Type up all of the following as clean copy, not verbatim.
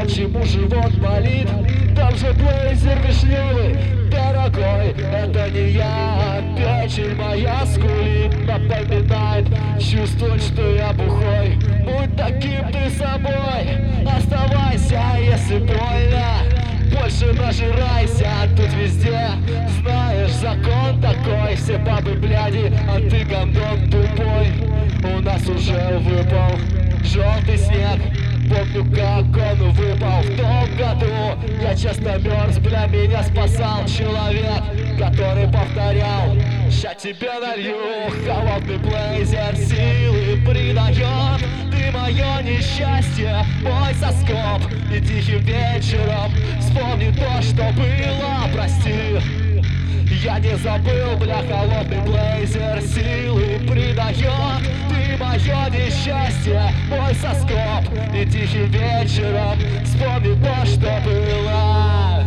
Почему живот болит? Там же блейзер вишневый. Дорогой, это не я, печень моя скулит. Напоминает, чувствовать, что я бухой. Будь таким ты собой, оставайся, если больно. Больше нажирайся, тут везде знаешь, закон такой. Все бабы бляди, а ты гандон тупой. У нас уже выпал желтый снег. Помню, как он выпал в том году. Я часто мерз, бля, меня спасал человек, который повторял: ща тебе налью. Холодный блейзер силы придает. Ты мое несчастье, мой соскоб. И тихим вечером вспомни то, что было, прости. Я не забыл, бля, холодный блейзер силы придает. Ты мое несчастье, мой соскоб. И тихим вечером вспомни то, что было.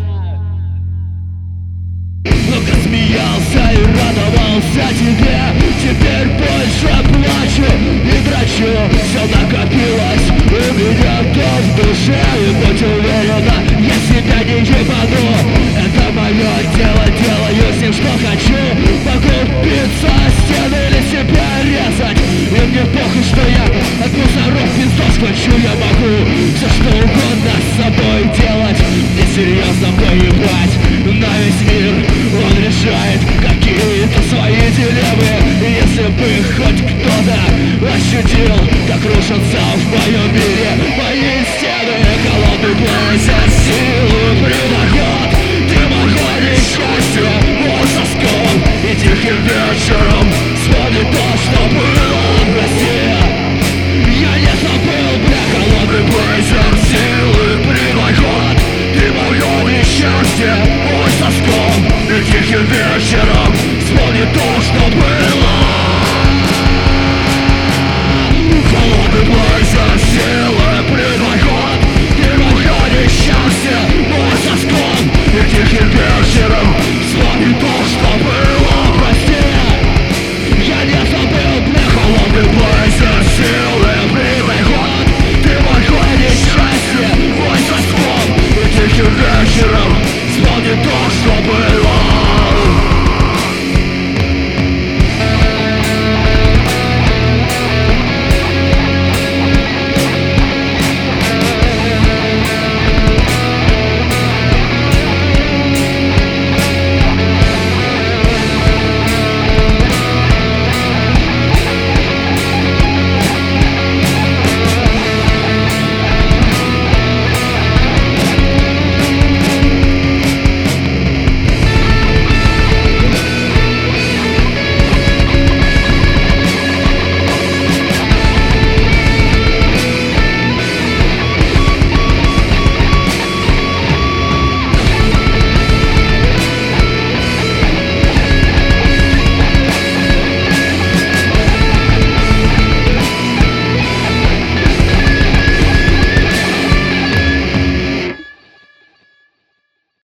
Много смеялся и радовался тебе. Теперь больше плачу и дрочу. Все накопилось у меня то в душе. И будь уверена, я себя не ебану. Это мое дело, делаю с ним что хочу. Могу биться о стены или себя резать. И мне похуй, что я от мусоров пиздос хочу. Я могу все что угодно с собой делать. Мне серьезно поебать на весь мир. Он решает какие-то свои дилеммы. И если бы хоть кто-то ощутил, как рушатся в моем мире мои стены, холодный блейзер силы придает. Ты мое несчастье, мой соском. И тихим вечером вспомни то, что было в России. Я не забыл, бля, холодный блейзер силы придает. Ты мое несчастье, мой соском. И тихим вечером вспомни то, что